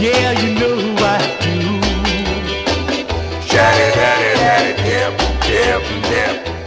Yeah, you know I do. Shaddy, daddy, daddy, dip, dip, dip.